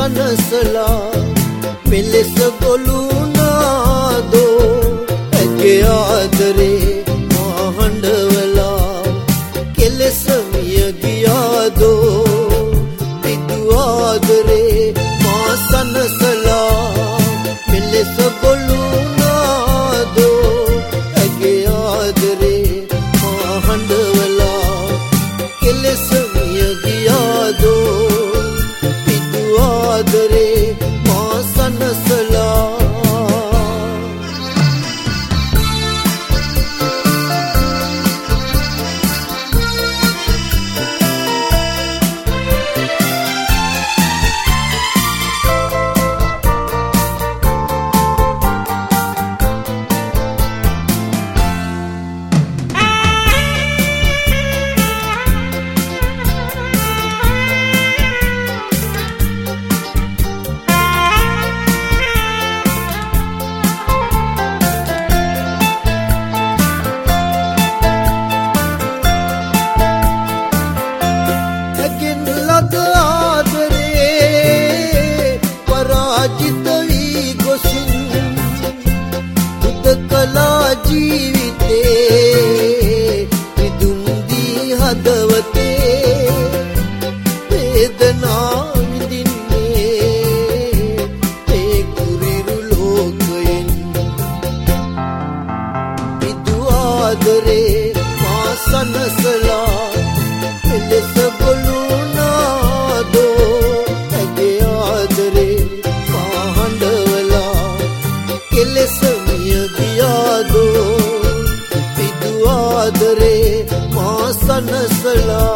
සනසලා මෙලෙස ගොළුනාදෝ ඇගේ ආදරේ මා හඬවලා කෙලෙස මිය ගියාදෝ පිදු ආදරේ මා සනසලා මෙලෙස ගොළුනාදෝ ඇගේ ආදරේ මා හඬවලා කෙලෙස මිය ගියාදෝ පිදු ආදරේ මා සනසලා කලා ජීවිතේ විදුම් දී හදවතේ වේදනා විඳින්නේ ඒ කුරිරු ලෝකයෙන් විදු ආදරේ මා සනසලා මෙලෙස ගොළුනාදෝ ඇගේ ආදරේ මා හඬවලා කෙලෙස ගියාදෝ පිදු ආදරේ මා සනසලා